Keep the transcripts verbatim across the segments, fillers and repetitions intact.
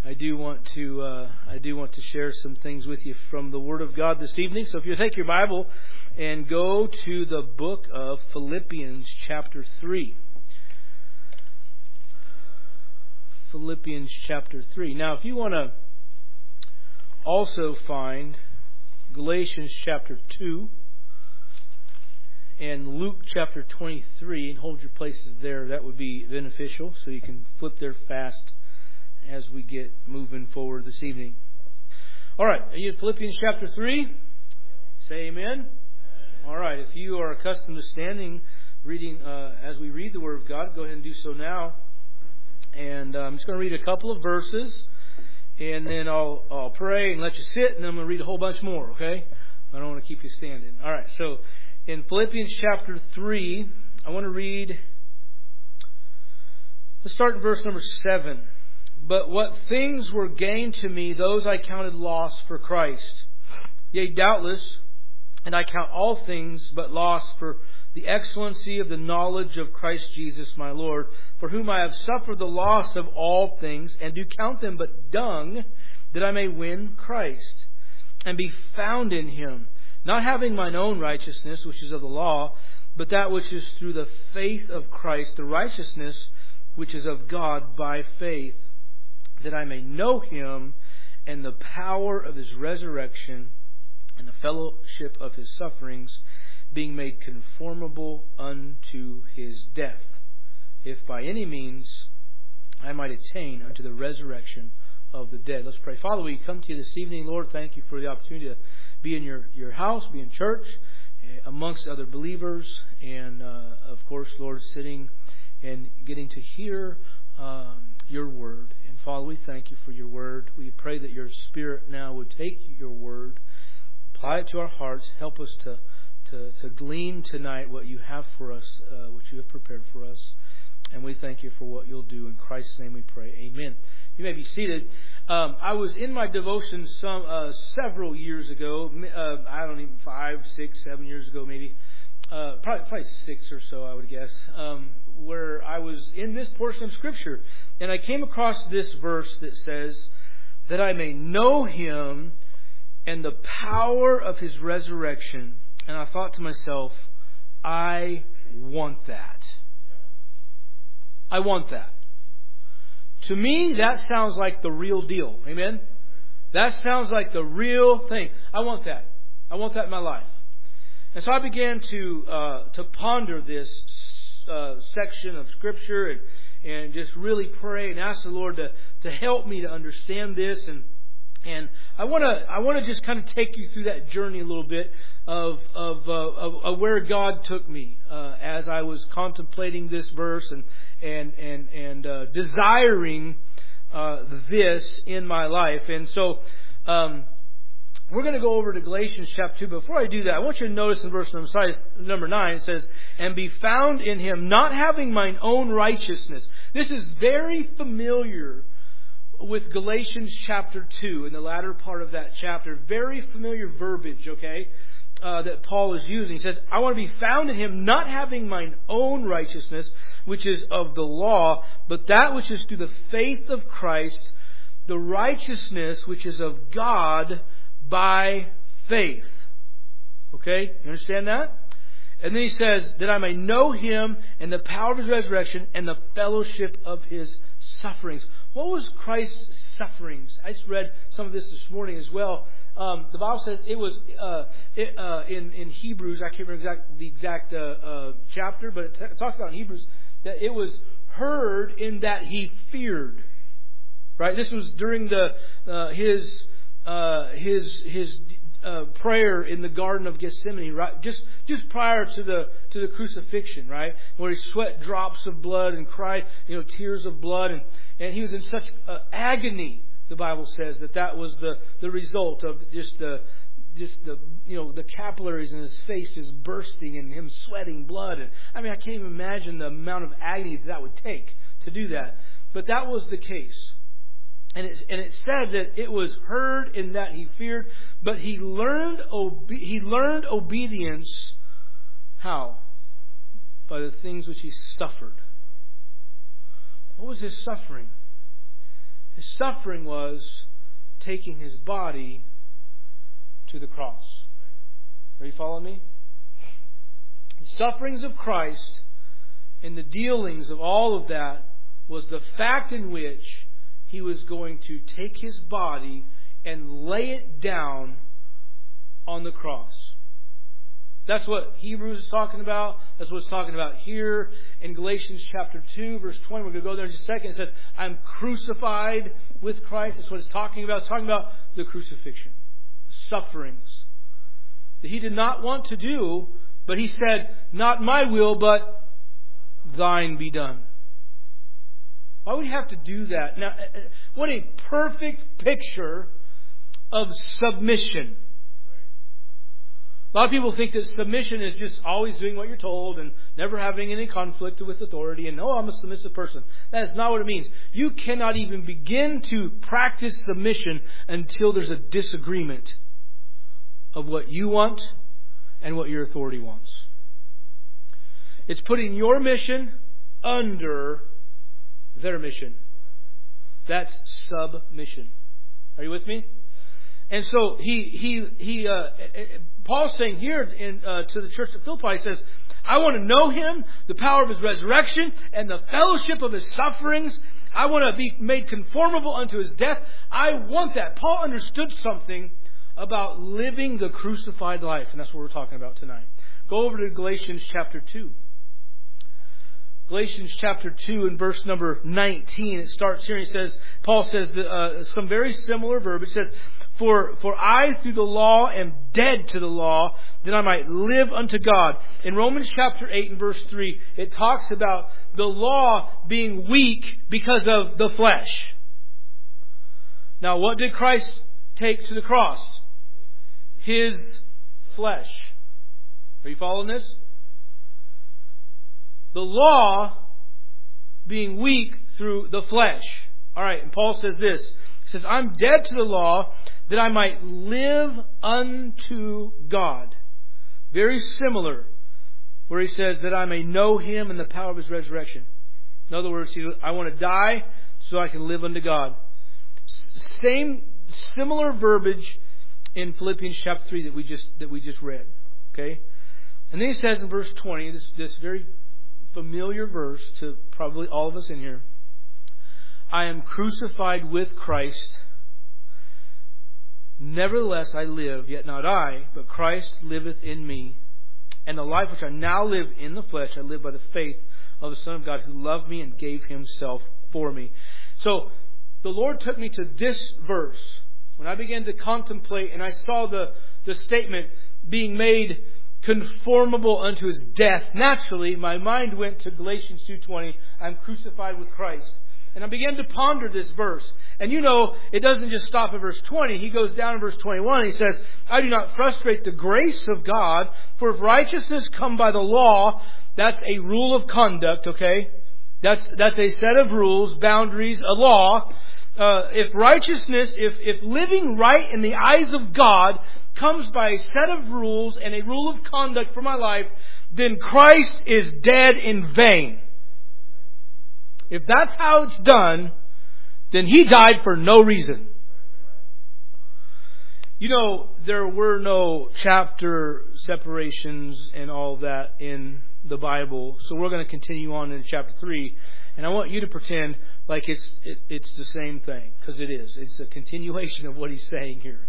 I do want to uh, I do want to share some things with you from the Word of God this evening. So if you take your Bible and go to the book of Philippians chapter three. Philippians chapter three. Now if you want to also find Galatians chapter two and Luke chapter twenty-three and hold your places there, that would be beneficial so you can flip there fast as we get moving forward this evening. All right, are you in Philippians chapter three? Say amen. All right, if you are accustomed to standing reading uh, as we read the Word of God, go ahead and do so now. And uh, I'm just going to read a couple of verses, and then I'll, I'll pray and let you sit, and then I'm going to read a whole bunch more, okay? I don't want to keep you standing. All right, so in Philippians chapter three, I want to read, let's start in verse number seven. But what things were gained to me, those I counted loss for Christ. Yea, doubtless, and I count all things but loss for the excellency of the knowledge of Christ Jesus my Lord, for whom I have suffered the loss of all things, and do count them but dung, that I may win Christ, and be found in Him, not having mine own righteousness, which is of the law, but that which is through the faith of Christ, the righteousness which is of God by faith, that I may know Him and the power of His resurrection and the fellowship of His sufferings, being made conformable unto His death, if by any means I might attain unto the resurrection of the dead. Let's pray. Father, we come to you this evening. Lord, thank you for the opportunity to be in your, your house, be in church, amongst other believers, and uh, of course, Lord, sitting and getting to hear um, your word. And Father, we thank you for your word. We pray that your Spirit now would take your word, apply it to our hearts, help us to To, to glean tonight what you have for us, uh, what you have prepared for us. And we thank you for what you'll do. In Christ's name we pray. Amen. You may be seated. Um, I was in my devotion some uh, several years ago. Uh, I don't even, five, six, seven years ago maybe. Uh, probably, probably six or so, I would guess. Um, where I was in this portion of Scripture. And I came across this verse that says, that I may know Him and the power of His resurrection. And I thought to myself, I want that. I want that. To me, that sounds like the real deal. Amen? That sounds like the real thing. I want that. I want that in my life. And so I began to uh, to ponder this uh, section of Scripture and, and just really pray and ask the Lord to, to help me to understand this. And And I want to I want to just kind of take you through that journey a little bit of of, uh, of, of where God took me uh, as I was contemplating this verse and and and and uh, desiring uh, this in my life. And so um, we're going to go over to Galatians chapter two. Before I do that, I want you to notice in verse number nine it says, "And be found in Him, not having mine own righteousness." This is very familiar with Galatians chapter two, in the latter part of that chapter. Very familiar verbiage, okay, uh, that Paul is using. He says, I want to be found in Him, not having mine own righteousness, which is of the law, but that which is through the faith of Christ, the righteousness which is of God by faith. Okay, you understand that? And then he says, that I may know Him and the power of His resurrection and the fellowship of His sufferings. What was Christ's sufferings? I just read some of this this morning as well. Um, the Bible says it was uh, it, uh, in in Hebrews. I can't remember exact, the exact uh, uh, chapter, but it, t- it talks about in Hebrews that it was heard in that He feared. Right. This was during the uh, his uh, his his. Uh, prayer in the Garden of Gethsemane, right? Just just prior to the to the crucifixion, right? Where he sweat drops of blood and cried, you know, tears of blood, and, and he was in such uh, agony. The Bible says that that was the, the result of just the just the you know the capillaries in his face just bursting and him sweating blood. And I mean, I can't even imagine the amount of agony that, that would take to do that. But that was the case. And it, and it said that it was heard in that He feared, but He learned obe- He learned obedience. How? By the things which He suffered. What was His suffering? His suffering was taking His body to the cross. Are you following me? The sufferings of Christ and the dealings of all of that was the fact in which He was going to take His body and lay it down on the cross. That's what Hebrews is talking about. That's what it's talking about here in Galatians chapter two, verse twenty. We're going to go there in just a second. It says, I'm crucified with Christ. That's what it's talking about. It's talking about the crucifixion, sufferings that He did not want to do, but He said, not my will, but thine be done. Why would He have to do that? Now, what a perfect picture of submission. A lot of people think that submission is just always doing what you're told and never having any conflict with authority and, oh, I'm a submissive person. That is not what it means. You cannot even begin to practice submission until there's a disagreement of what you want and what your authority wants. It's putting your mission under their mission. That's submission. Are you with me? And so he he he uh, Paul's saying here in uh, to the church at Philippi, he says, I want to know Him, the power of His resurrection, and the fellowship of His sufferings. I want to be made conformable unto His death. I want that. Paul understood something about living the crucified life, and that's what we're talking about tonight. Go over to Galatians chapter two. Galatians chapter two and verse number nineteen. It starts here and it says, Paul says that, uh, some very similar verb. It says, For, for I through the law am dead to the law, that I might live unto God. In Romans chapter eight and verse three, it talks about the law being weak because of the flesh. Now, what did Christ take to the cross? His flesh. Are you following this? The law being weak through the flesh. Alright, and Paul says this. He says, I'm dead to the law, that I might live unto God. Very similar, where he says that I may know Him and the power of His resurrection. In other words, I want to die so I can live unto God. Same, similar verbiage in Philippians chapter three that we just that we just read. Okay, and then he says in verse twenty, this this very familiar verse to probably all of us in here. I am crucified with Christ. Nevertheless I live, yet not I, but Christ liveth in me. And the life which I now live in the flesh, I live by the faith of the Son of God who loved me and gave Himself for me. So, the Lord took me to this verse. When I began to contemplate and I saw the, the statement being made conformable unto His death, naturally my mind went to Galatians two twenty, I'm crucified with Christ. And I began to ponder this verse. And you know, it doesn't just stop at verse twenty. He goes down in verse twenty-one and he says, I do not frustrate the grace of God, for if righteousness come by the law, that's a rule of conduct, okay? That's that's a set of rules, boundaries, a law. Uh, if righteousness, if, if living right in the eyes of God comes by a set of rules and a rule of conduct for my life, then Christ is dead in vain. If that's how it's done, then He died for no reason. You know, there were no chapter separations and all that in the Bible. So we're going to continue on in chapter three. And I want you to pretend like it's it, it's the same thing. Because it is. It's a continuation of what he's saying here.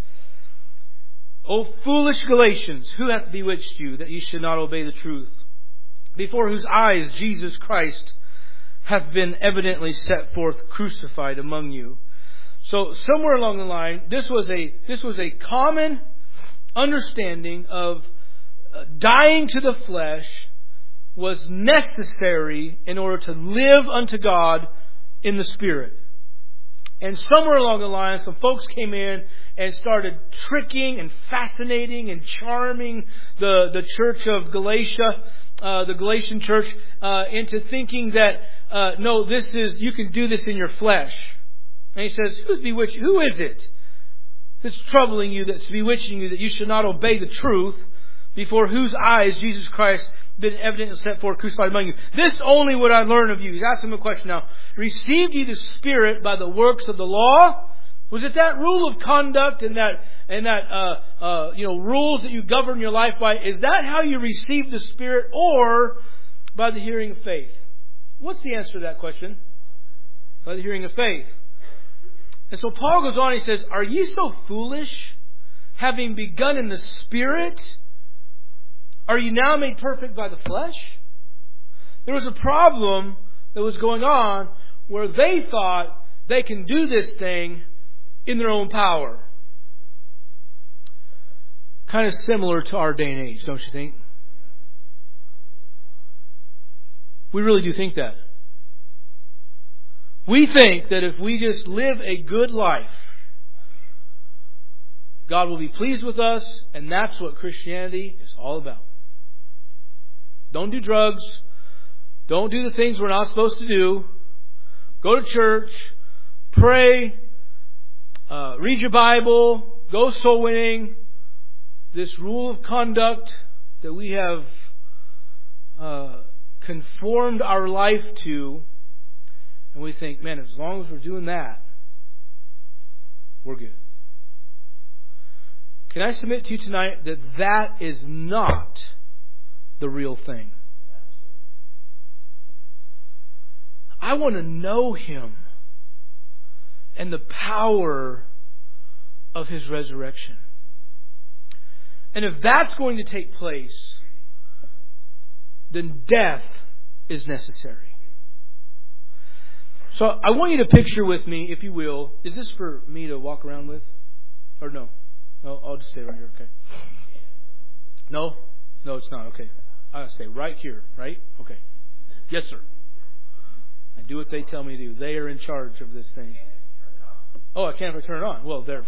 O foolish Galatians, who hath bewitched you that ye should not obey the truth? Before whose eyes Jesus Christ hath been evidently set forth crucified among you. So somewhere along the line, this was a this was a common understanding of uh, dying to the flesh was necessary in order to live unto God in the Spirit. And somewhere along the line, some folks came in and started tricking and fascinating and charming the, the church of Galatia, uh, the Galatian church, uh, into thinking that, uh, no, this is, you can do this in your flesh. And he says, who's bewitched? Who is it that's troubling you, that's bewitching you, that you should not obey the truth, before whose eyes Jesus Christ been evident and set forth crucified among you. This only would I learn of you. He's asking him a question now. Received ye the Spirit by the works of the law? Was it that rule of conduct and that and that uh, uh, you know rules that you govern your life by? Is that how you received the Spirit, or by the hearing of faith? What's the answer to that question? By the hearing of faith. And so Paul goes on, he says, are ye so foolish, having begun in the Spirit, are you now made perfect by the flesh? There was a problem that was going on where they thought they can do this thing in their own power. Kind of similar to our day and age, don't you think? We really do think that. We think that if we just live a good life, God will be pleased with us, and that's what Christianity is all about. Don't do drugs. Don't do the things we're not supposed to do. Go to church. Pray. Uh, read your Bible. Go soul winning. This rule of conduct that we have uh, conformed our life to. And we think, man, as long as we're doing that, we're good. Can I submit to you tonight that that is not the real thing? I want to know Him and the power of His resurrection. And if that's going to take place, then death is necessary. So I want you to picture with me, if you will, is this for me to walk around with? Or no? No, I'll just stay right here, okay? No? No, it's not, okay. I'll stay right here, right? Okay. Yes, sir. I do what they tell me to do. They are in charge of this thing. Oh, I can't turn it on. Well, they're...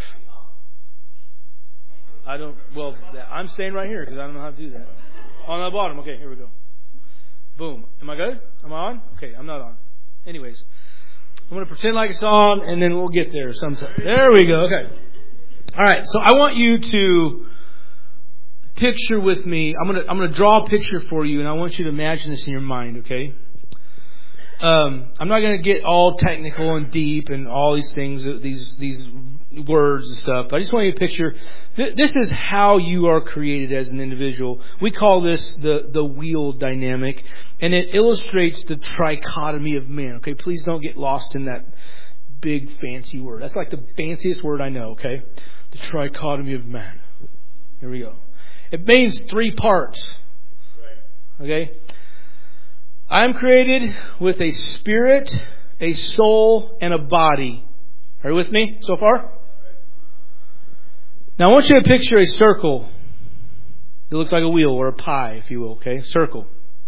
I don't... Well, I'm staying right here because I don't know how to do that. On the bottom. Okay, here we go. Boom. Am I good? Am I on? Okay, I'm not on. Anyways... I'm going to pretend like it's on, and then we'll get there sometime. There we go. Okay. All right. So I want you to picture with me. I'm going to I'm going to draw a picture for you, and I want you to imagine this in your mind. Okay. Um, I'm not going to get all technical and deep and all these things, these these words and stuff. But I just want you to picture. Th- this is how you are created as an individual. We call this the the wheel dynamic. And it illustrates the trichotomy of man. Okay, please don't get lost in that big fancy word. That's like the fanciest word I know, okay? The trichotomy of man. Here we go. It means three parts. Okay? I am created with a spirit, a soul, and a body. Are you with me so far? Now I want you to picture a circle. It looks like a wheel or a pie, if you will, okay? Circle.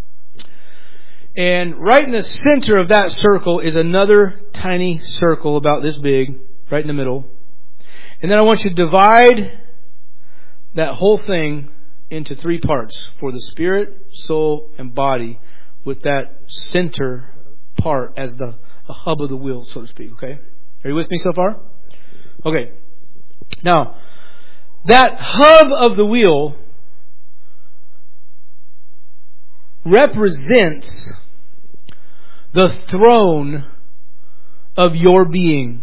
And right in the center of that circle is another tiny circle about this big, right in the middle. And then I want you to divide that whole thing into three parts for the spirit, soul, and body, with that center part as the, the hub of the wheel, so to speak. Okay? Are you with me so far? Okay. Now, that hub of the wheel represents the throne of your being.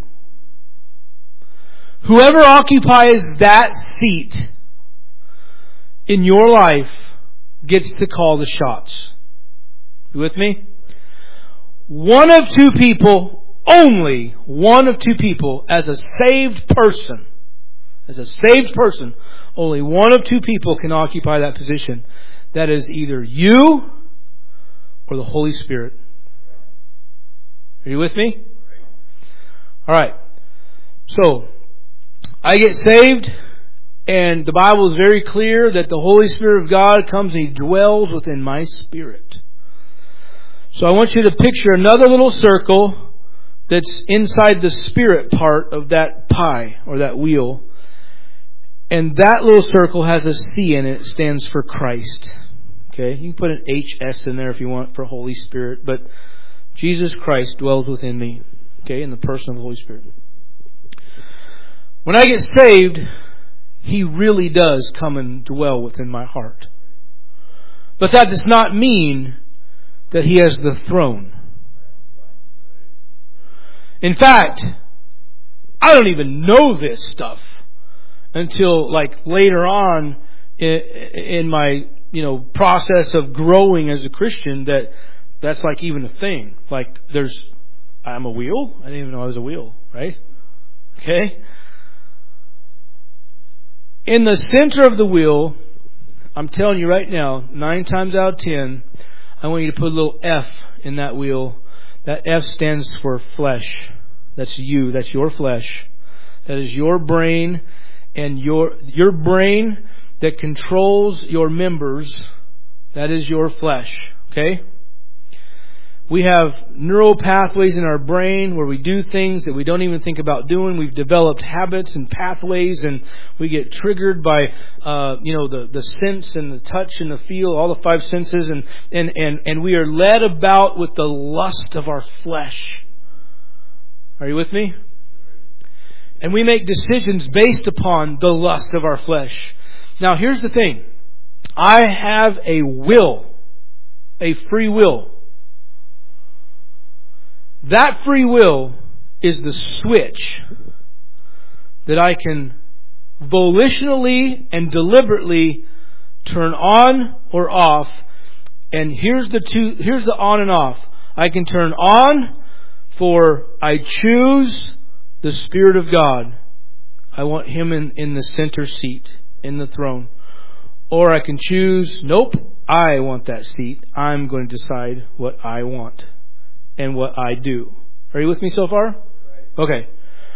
Whoever occupies that seat in your life gets to call the shots. You with me? One of two people, only one of two people, as a saved person, as a saved person, only one of two people can occupy that position. That is either you or the Holy Spirit. Are you with me? Alright. So, I get saved, and the Bible is very clear that the Holy Spirit of God comes and He dwells within my spirit. So I want you to picture another little circle that's inside the spirit part of that pie or that wheel. And that little circle has a C in it. It stands for Christ. Okay, you can put an H S in there if you want for Holy Spirit, but Jesus Christ dwells within me. Okay, in the person of the Holy Spirit. When I get saved, He really does come and dwell within my heart. But that does not mean that He has the throne. In fact, I don't even know this stuff until like later on in, in my, you know, process of growing as a Christian, that that's like even a thing. Like there's, I'm a wheel? I didn't even know I was a wheel, right? Okay? In the center of the wheel, I'm telling you right now, nine times out of ten, I want you to put a little F in that wheel. That F stands for flesh. That's you. That's your flesh. That is your brain, and your your brain that controls your members. That is your flesh. Okay? We have neural pathways in our brain where we do things that we don't even think about doing. We've developed habits and pathways, and we get triggered by, uh, you know, the, the sense and the touch and the feel, all the five senses, and, and, and, and we are led about with the lust of our flesh. Are you with me? And we make decisions based upon the lust of our flesh. Now, here's the thing. I have a will, a free will. That free will is the switch that I can volitionally and deliberately turn on or off. And here's the two, here's the on and off. I can turn on for I choose the Spirit of God. I want Him in, in the center seat, in the throne. Or I can choose, nope, I want that seat. I'm going to decide what I want and what I do. Are you with me so far? Okay.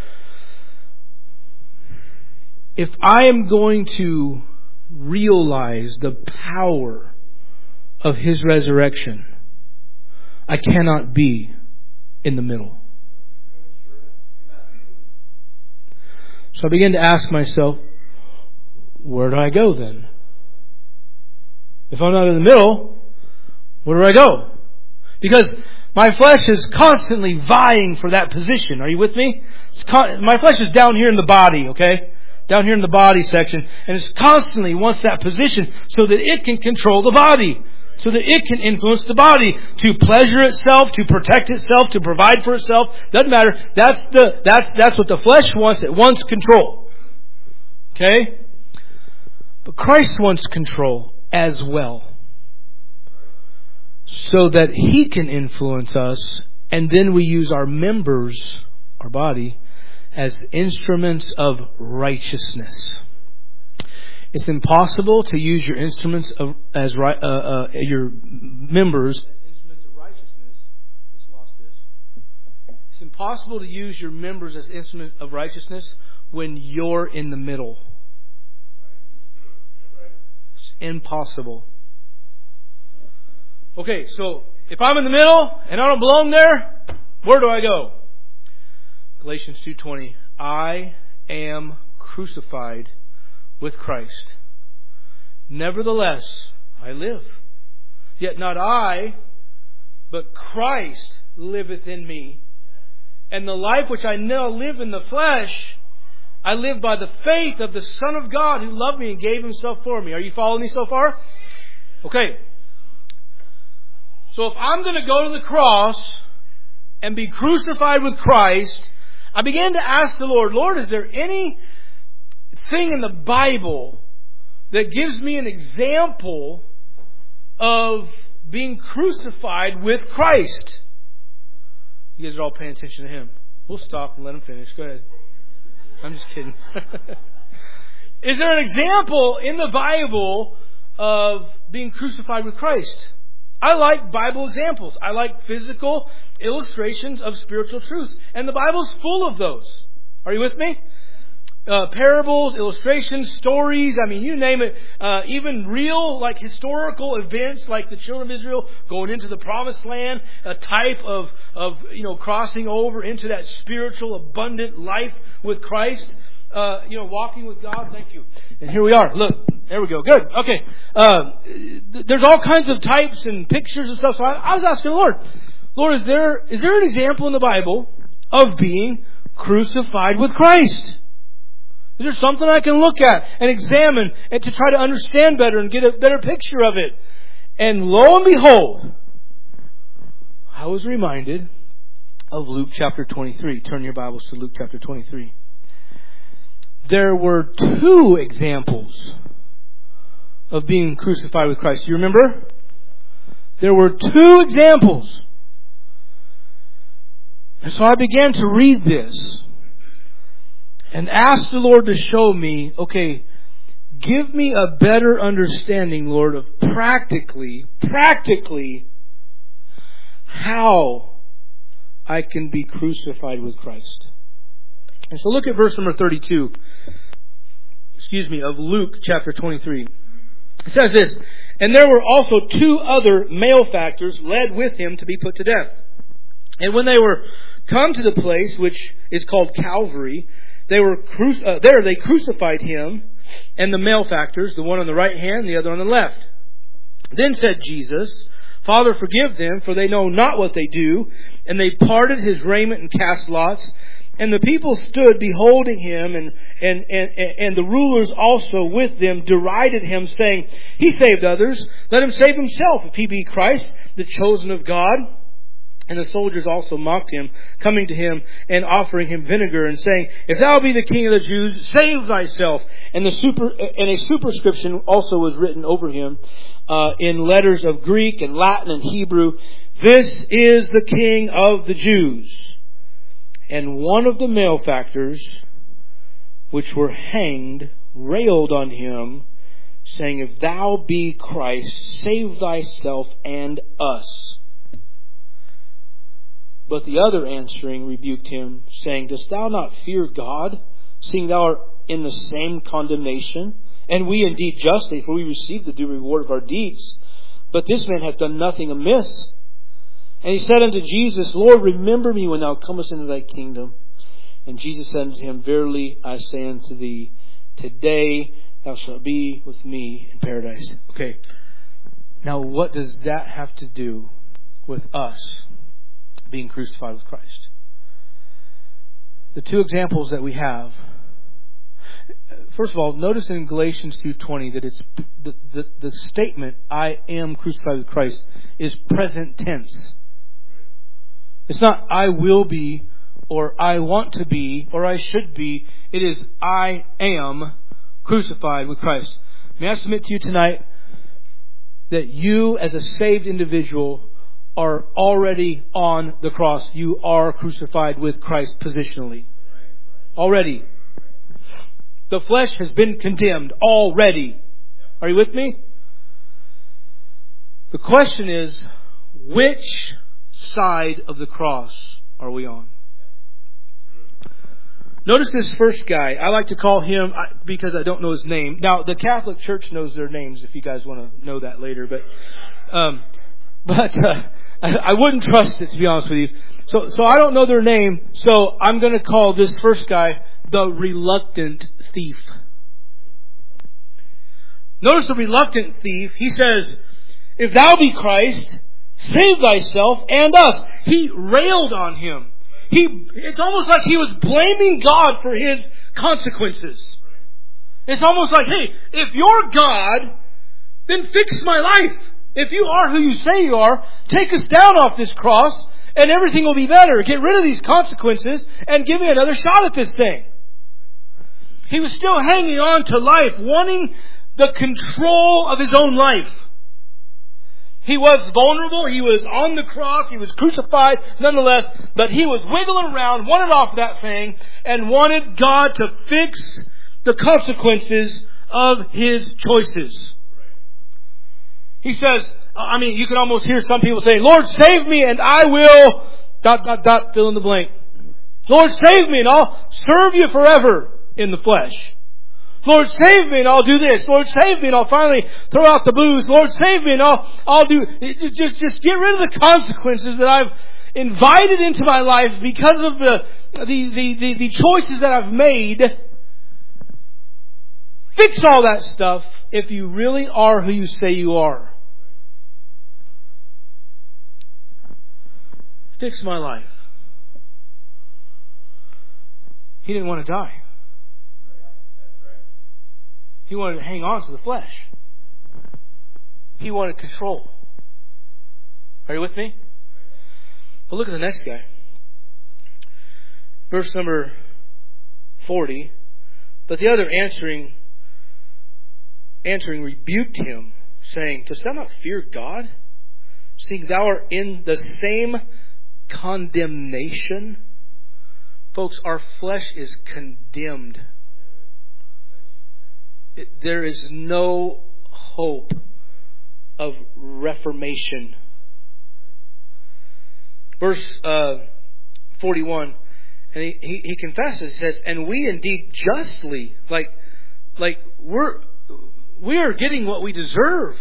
If I am going to realize the power of His resurrection, I cannot be in the middle. So I began to ask myself, where do I go then? If I'm not in the middle, where do I go? Because my flesh is constantly vying for that position. Are you with me? It's con- my flesh is down here in the body, okay? Down here in the body section. And it constantly wants that position so that it can control the body. So that it can influence the body to pleasure itself, to protect itself, to provide for itself. Doesn't matter. That's the that's that's what the flesh wants. It wants control. Okay? But Christ wants control as well. So that He can influence us, and then we use our members, our body, as instruments of righteousness. It's impossible to use your instruments of, as uh, uh, your members as instruments of righteousness. Just lost this. It's impossible to use your members as instruments of righteousness when you're in the middle. It's impossible. Okay, so if I'm in the middle and I don't belong there, where do I go? Galatians two twenty. I am crucified with Christ. Nevertheless, I live. Yet not I, but Christ liveth in me. And the life which I now live in the flesh, I live by the faith of the Son of God who loved me and gave Himself for me. Are you following me so far? Okay. So if I'm going to go to the cross and be crucified with Christ, I began to ask the Lord, Lord, is there any thing in the Bible that gives me an example of being crucified with Christ? You guys are all paying attention to him. We'll stop and let him finish. Go ahead. I'm just kidding. Is there an example in the Bible of being crucified with Christ? I like Bible examples. I like physical illustrations of spiritual truths. And the Bible's full of those. Are you with me? Uh, parables, illustrations, stories, I mean, you name it. Uh, even real, like, historical events, like the children of Israel going into the promised land, a type of, of you know, crossing over into that spiritual, abundant life with Christ. Uh, you know, walking with God. Thank you. And here we are. Look, there we go. Good. Okay. Uh, th- there's all kinds of types and pictures and stuff. So I, I was asking the Lord, Lord, is there is there an example in the Bible of being crucified with Christ? Is there something I can look at and examine and to try to understand better and get a better picture of it? And lo and behold, I was reminded of Luke chapter twenty-three. Turn your Bibles to Luke chapter twenty-three. There were two examples of being crucified with Christ. You remember? There were two examples. And so I began to read this and ask the Lord to show me, okay, give me a better understanding, Lord, of practically, practically how I can be crucified with Christ. And so look at verse number thirty-two, excuse me, of Luke chapter twenty-three. It says this, and there were also two other malefactors led with him to be put to death. And when they were come to the place which is called Calvary, they were cru- uh, there they crucified him and the malefactors, the one on the right hand, the other on the left. Then said Jesus, Father, forgive them, for they know not what they do. And they parted his raiment and cast lots. And the people stood beholding him, and, and, and, and the rulers also with them derided him, saying, He saved others, let him save himself, if he be Christ, the chosen of God. And the soldiers also mocked him, coming to him and offering him vinegar, and saying, If thou be the King of the Jews, save thyself. And the super and a superscription also was written over him uh, in letters of Greek and Latin and Hebrew, This is the King of the Jews. And one of the malefactors, which were hanged, railed on him, saying, If thou be Christ, save thyself and us. But the other answering rebuked him, saying, Dost thou not fear God, seeing thou art in the same condemnation? And we indeed justly, for we receive the due reward of our deeds. But this man hath done nothing amiss. And he said unto Jesus, Lord, remember me when thou comest into thy kingdom. And Jesus said unto him, Verily I say unto thee, today thou shalt be with me in paradise. Okay, now what does that have to do with us being crucified with Christ? The two examples that we have. First of all, notice in Galatians two twenty that it's the, the, the statement, I am crucified with Christ, is present tense. It's not I will be, or I want to be, or I should be. It is I am crucified with Christ. May I submit to you tonight that you as a saved individual are already on the cross. You are crucified with Christ positionally. Already. The flesh has been condemned already. Are you with me? The question is, which side of the cross are we on? Notice this first guy. I like to call him, because I don't know his name. Now, the Catholic Church knows their names if you guys want to know that later. But um, but uh, I, I wouldn't trust it, to be honest with you. So, so I don't know their name. So I'm going to call this first guy the reluctant thief. Notice the reluctant thief. He says, If thou be Christ, save thyself and us. He railed on him. He, it's almost like he was blaming God for his consequences. It's almost like, hey, if you're God, then fix my life. If you are who you say you are, take us down off this cross and everything will be better. Get rid of these consequences and give me another shot at this thing. He was still hanging on to life, wanting the control of his own life. He was vulnerable. He was on the cross. He was crucified nonetheless. But he was wiggling around, wanted off that thing, and wanted God to fix the consequences of his choices. He says, I mean, you can almost hear some people saying, Lord, save me and I will, dot, dot, dot, fill in the blank. Lord, save me and I'll serve you forever in the flesh. Lord, save me and I'll do this. Lord, save me and I'll finally throw out the booze. Lord, save me and I'll, I'll do, just, just get rid of the consequences that I've invited into my life because of the, the, the, the, the choices that I've made. Fix all that stuff if you really are who you say you are. Fix my life. He didn't want to die. He wanted to hang on to the flesh. He wanted control. Are you with me? Well, look at the next guy. Verse number forty. But the other answering, answering rebuked him, saying, Dost thou not fear God, seeing thou art in the same condemnation? Folks, our flesh is condemned. It, there is no hope of reformation. Verse uh, forty-one, and he, he, he confesses, he says, and we indeed justly, like, like we're, we are getting what we deserve.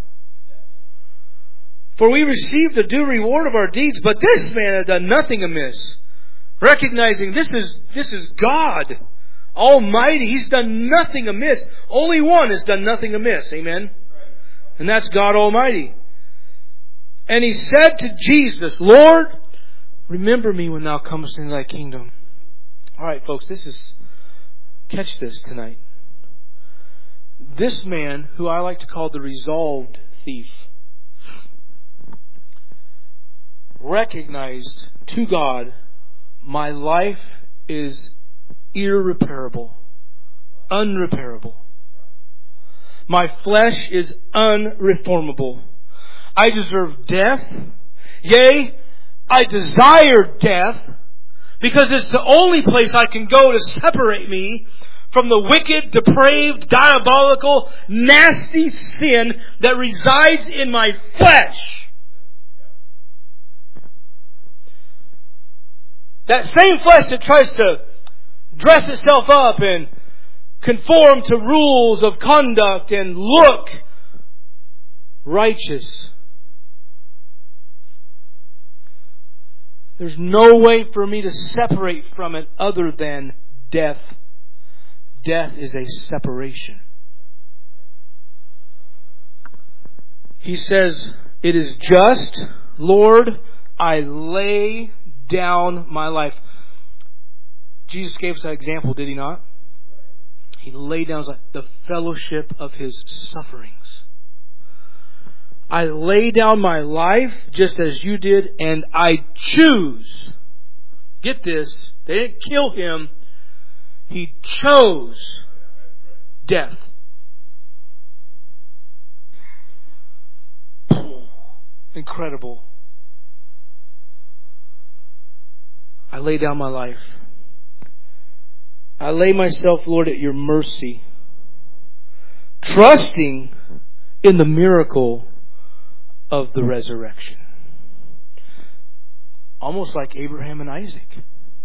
For we receive the due reward of our deeds, but this man had done nothing amiss. Recognizing this is, this is God Almighty. He's done nothing amiss. Only one has done nothing amiss. Amen? And that's God Almighty. And he said to Jesus, Lord, remember me when thou comest into thy kingdom. Alright, folks, this is, catch this tonight. This man, who I like to call the resolved thief, recognized to God, my life is irreparable, unrepairable. My flesh is unreformable. I deserve death. Yea, I desire death because it's the only place I can go to separate me from the wicked, depraved, diabolical, nasty sin that resides in my flesh. That same flesh that tries to dress itself up and conform to rules of conduct and look righteous. There's no way for me to separate from it other than death. Death is a separation. He says, it is just, Lord, I lay down my life. Jesus gave us that example, did He not? He laid down His life, the fellowship of His sufferings. I lay down my life just as you did, and I choose. Get this, they didn't kill Him. He chose death. Incredible. I lay down my life. I lay myself, Lord, at your mercy, trusting in the miracle of the resurrection. Almost like Abraham and Isaac.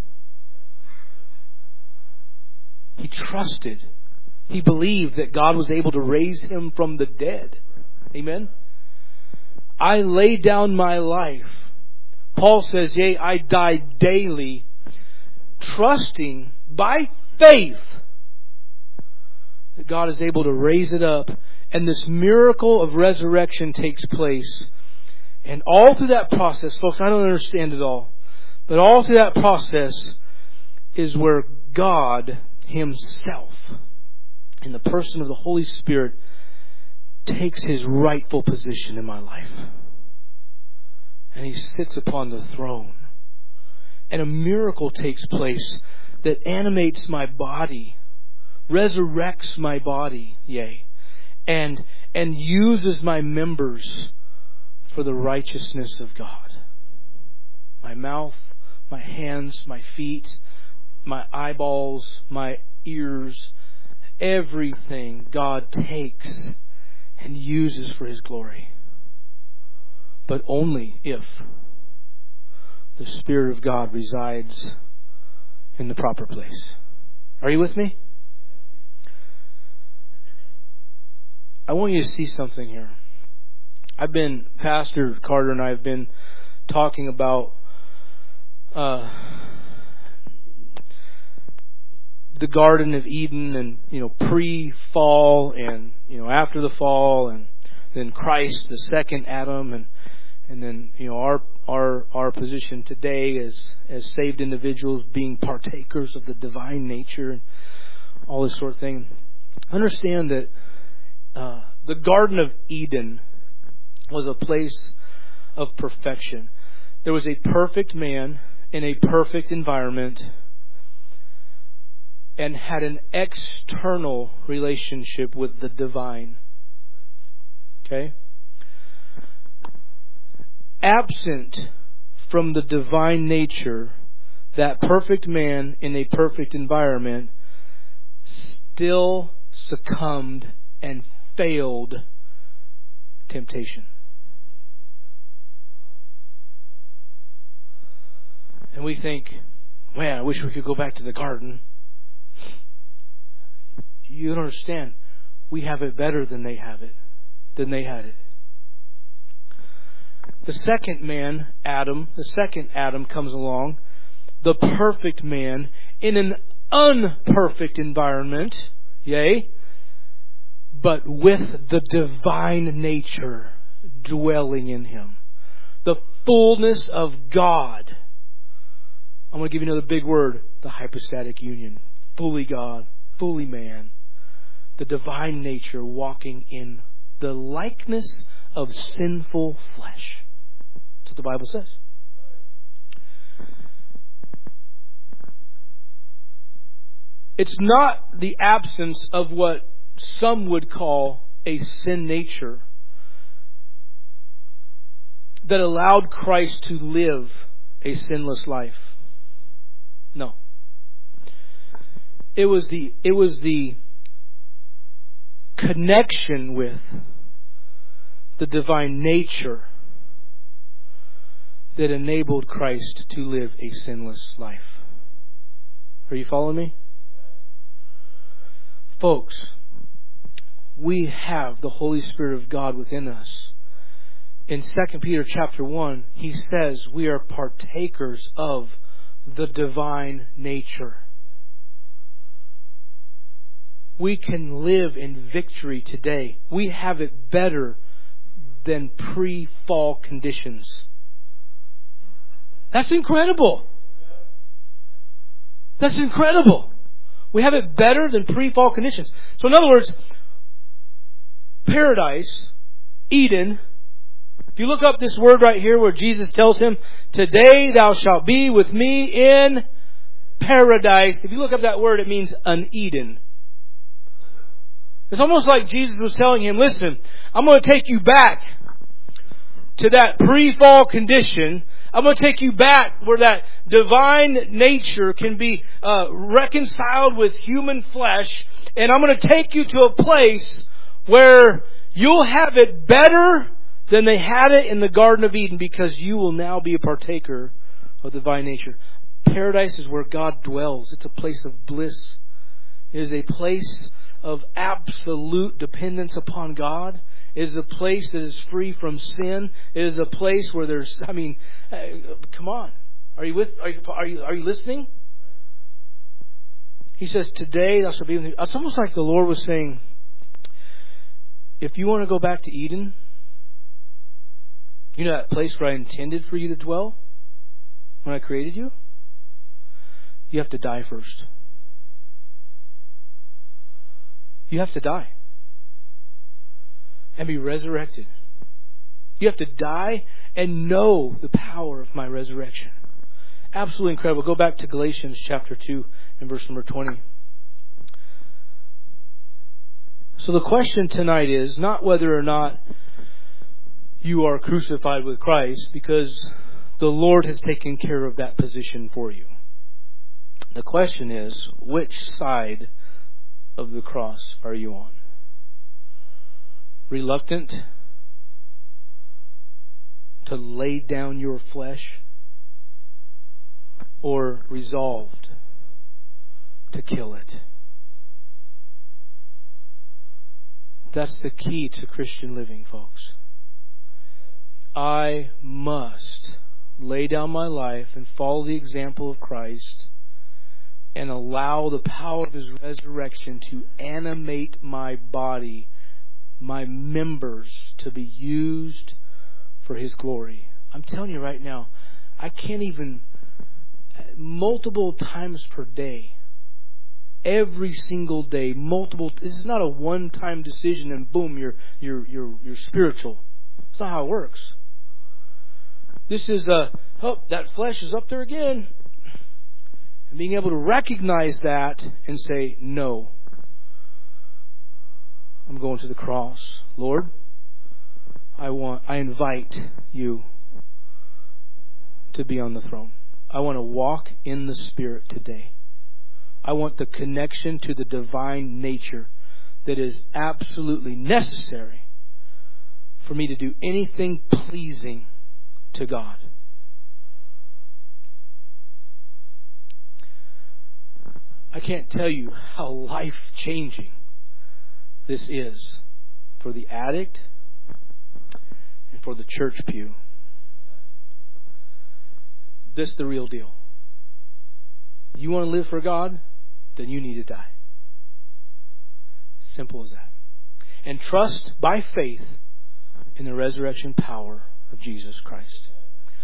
He trusted. He believed that God was able to raise him from the dead. Amen? I lay down my life. Paul says, yea, I die daily, trusting by faith that God is able to raise it up. And this miracle of resurrection takes place. And all through that process, folks, I don't understand it all, but all through that process is where God Himself, in the person of the Holy Spirit, takes His rightful position in my life. And He sits upon the throne. And a miracle takes place that animates my body, resurrects my body, yea, and and uses my members for the righteousness of God. My mouth, my hands, my feet, my eyeballs, my ears, everything God takes and uses for His glory. But only if the Spirit of God resides in the proper place. Are you with me? I want you to see something here. I've been, Pastor Carter and I have been talking about uh, the Garden of Eden, and you know, pre-fall and you know after the fall, and then Christ, the second Adam, and and then you know our our our position today as as saved individuals being partakers of the divine nature and all this sort of thing. Understand that uh, the Garden of Eden was a place of perfection. There was a perfect man in a perfect environment and had an external relationship with the divine. Okay? Absent from the divine nature, that perfect man in a perfect environment still succumbed and failed temptation. And we think, man, I wish we could go back to the garden. You don't understand. We have it better than they have it, than they had it. The second man, Adam, the second Adam comes along, the perfect man in an unperfect environment, yea, but with the divine nature dwelling in him. The fullness of God. I'm going to give you another big word, the hypostatic union. Fully God, fully man. The divine nature walking in the likeness of sinful flesh. That's what the Bible says. It's not the absence of what some would call a sin nature that allowed Christ to live a sinless life. No. It was the it was the connection with the divine nature that enabled Christ to live a sinless life. Are you following me? Folks, we have the Holy Spirit of God within us. In Second Peter chapter one, he says we are partakers of the divine nature. We can live in victory today. We have it better than pre-fall conditions. That's incredible. That's incredible. We have it better than pre-fall conditions. So in other words, paradise, Eden, if you look up this word right here where Jesus tells him, today thou shalt be with me in paradise. If you look up that word, it means an Eden. It's almost like Jesus was telling him, listen, I'm going to take you back to that pre-fall condition. I'm going to take you back where that divine nature can be uh, reconciled with human flesh. And I'm going to take you to a place where you'll have it better than they had it in the Garden of Eden, because you will now be a partaker of the divine nature. Paradise is where God dwells. It's a place of bliss. It is a place of absolute dependence upon God. It is a place that is free from sin. It is a place where there's, I mean, uh, come on. Are you with, are you, are you, are you listening? He says, today thou shalt be with me. It's almost like the Lord was saying, if you want to go back to Eden, you know that place where I intended for you to dwell when I created you? You have to die first. You have to die and be resurrected. You have to die and know the power of my resurrection. Absolutely incredible. Go back to Galatians chapter two and verse number twenty. So the question tonight is not whether or not you are crucified with Christ, because the Lord has taken care of that position for you. The question is, which side of the cross are you on? Reluctant to lay down your flesh, or resolved to kill it? That's the key to Christian living, folks. I must lay down my life and follow the example of Christ and allow the power of His resurrection to animate my body, my members, to be used for His glory. I'm telling you right now, I can't even, multiple times per day, every single day, multiple, this is not a one-time decision and boom, you're, you're, you're, you're spiritual. That's not how it works. This is, uh, oh, that flesh is up there again. And being able to recognize that and say, no. I'm going to the cross. Lord, I want, I invite you to be on the throne. I want to walk in the Spirit today. I want the connection to the divine nature that is absolutely necessary for me to do anything pleasing to God. I can't tell you how life-changing this is for the addict and for the church pew. This is the real deal. You want to live for God? Then you need to die. Simple as that. And trust by faith in the resurrection power of Jesus Christ.